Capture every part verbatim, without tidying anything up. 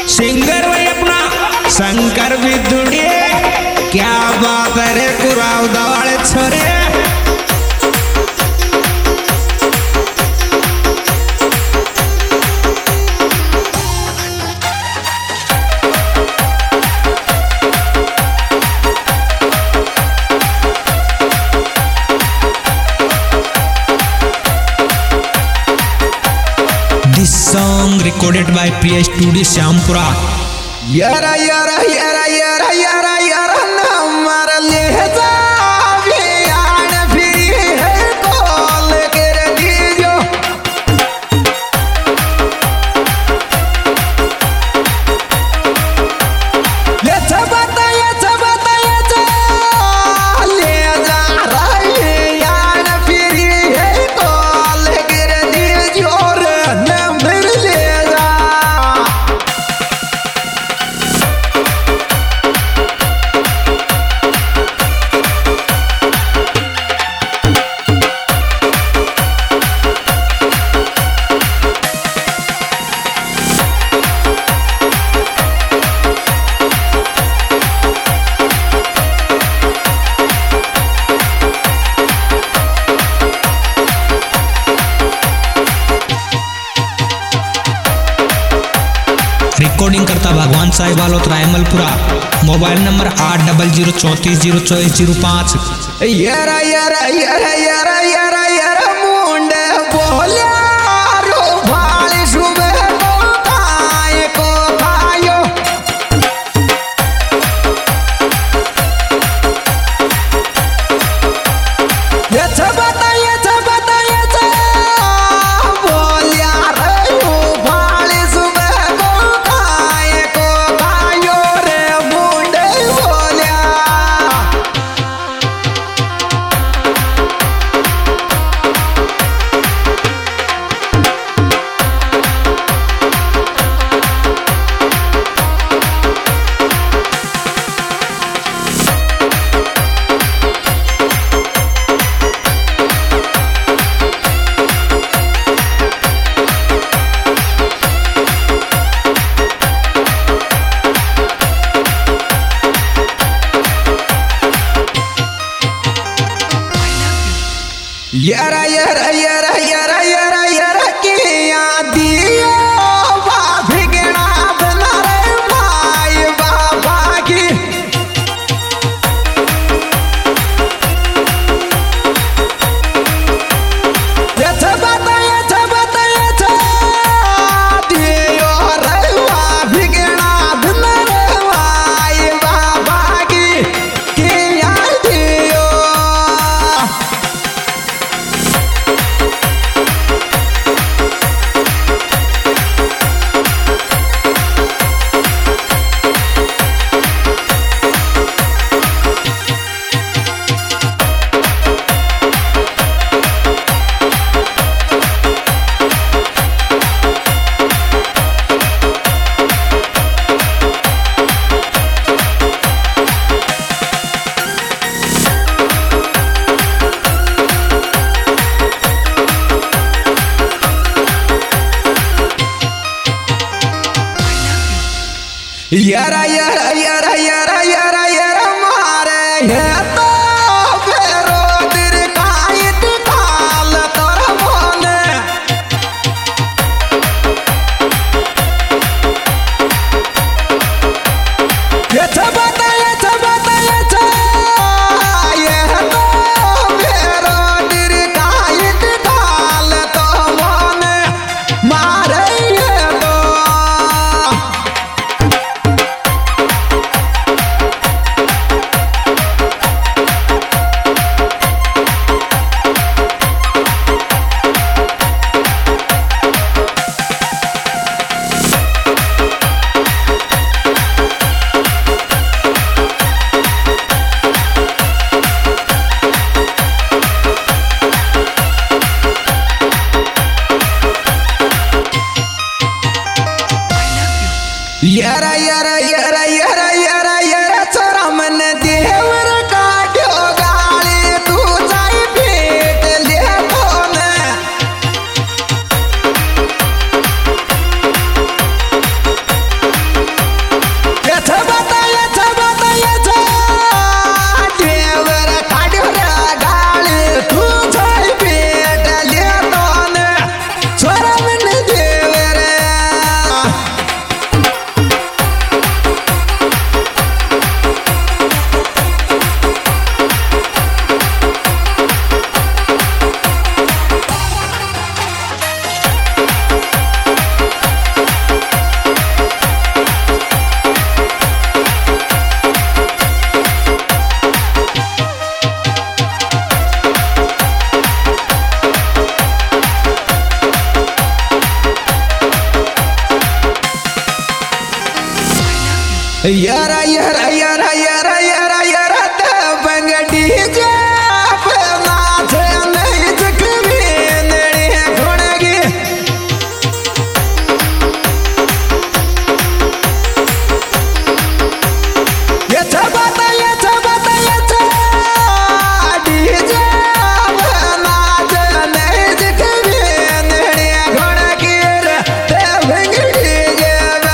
Singer वही अपना शंकर विदुड़े क्या बात रे कुराव दवाड़े छोरे This song recorded by Priya Studio Syampura. यारा यारा यारा यारा यारा यारा नंबर ले जा यार फिर है कॉल कर दीजो ये छबता ये छबता ये ले जा रे यार फिर है कॉल कर दीजो रे नंबर ले जा रिकॉर्डिंग करता भगवान साहिब वालोत रायमलपुरा। मोबाइल नंबर आठ डबल जीरो चौंतीस जीरो चौबीस जीरो पाँच। यारा यारा यारा यारा यारा यारा मुंडे बोल्या रो भाली सुबह को खाए को खायो ये छबता ये छबता ये छ बोल्या रो भाली सुबह को खाए को खायो रे मुंडे बोल्या यारा यारा यारा यारा यारा यारा के दियो बाबी गेना बना रे भाई बाबा की ये छबता ये छबता ये छ दियो रे बाबी गेना बना रे भाई बाबा की के दियो यारा यारा यारा यारा यारा यारा मारे है तो फेरो दिल कायत काल तोरा बोले ये छबता ये छबता ये छ ये तो फेरो दिल कायत काल तो बोले मारे ये तो यारा यारा यारा यारा यारा यारा छोरा मन देवर काट्यो गाली तू जाई भेट ले कोने यारा यारा यारा यारा यारा यारा दबंग डीजे पे नाचे नहीं जख्मी नड़िया खोड़गी ये छबाता ये छबाता ये छा डीजे पे नाचे नहीं जख्मी नड़िया खोड़गी दबंग डीजे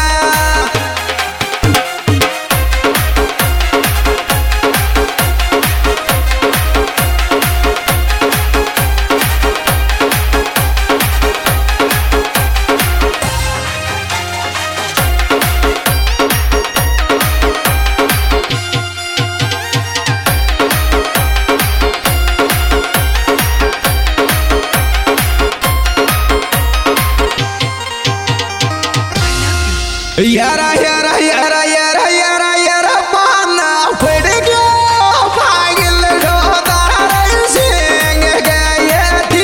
यारा यारा यारा यारा यारा यारा पाना फड़ गया पागल रोदार सिंह गया थी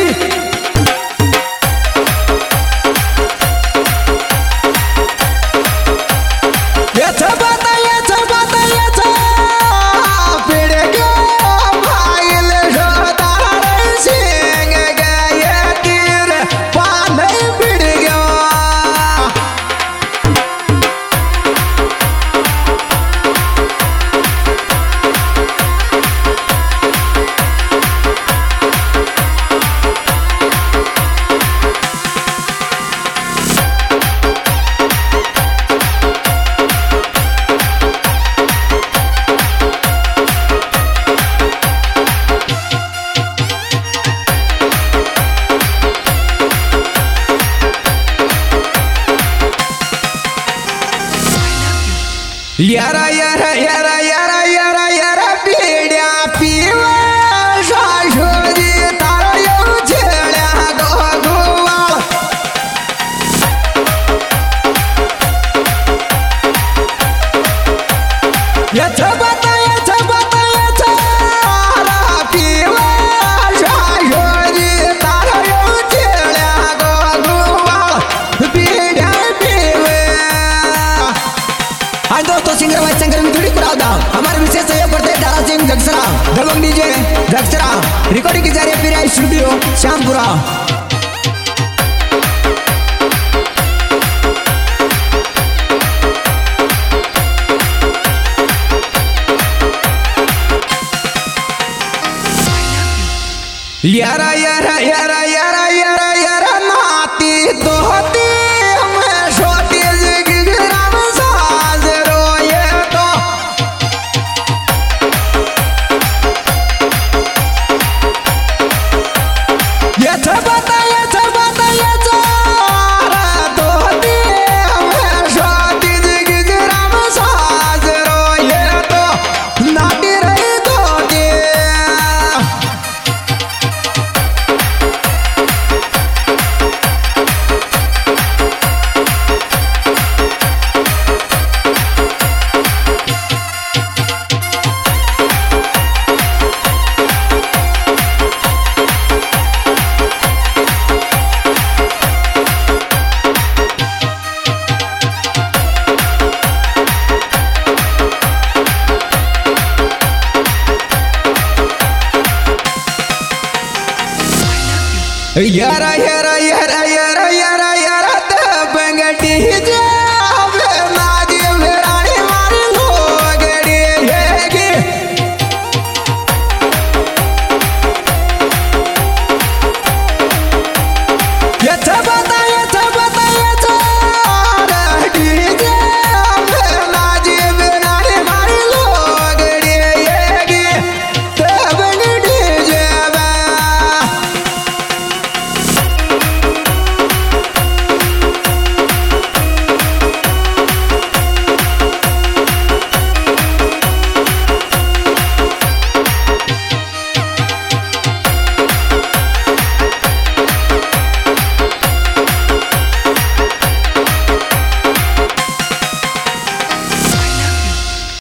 ये छबाता ये छबाता ये छा फड़ गया पागल रोदार सिंह गया तीर पाना फड़ गया यारा यारा यारा यारा यारा यारा पीड्या पीवा शाशोजी तारा यो छेड्या गो गोवा ये छबाता ये छबाता ये छारा पीवा शाशोजी तारा यो छेड्या गो गोवा पीड्या पीवा। हाँ दोस्तों, सिंगर वाइस सिंगर में थोड़ी पुरादा हमारे विशेष सहयोग करते हैं दारा सिंह जगसरा, दबंग डीजे जगसरा, रिकॉर्डिंग की जा रही है पीरा स्टूडियो श्यामपुरा। यारा यारा यारा यारा यारा यारा नाती दोती मैं सोती जिगराम साज रोए तो ये छबाता ये छबाता ये चारा दोती मैं सोती जिगराम साज रोए तो नाती रही दोती यारा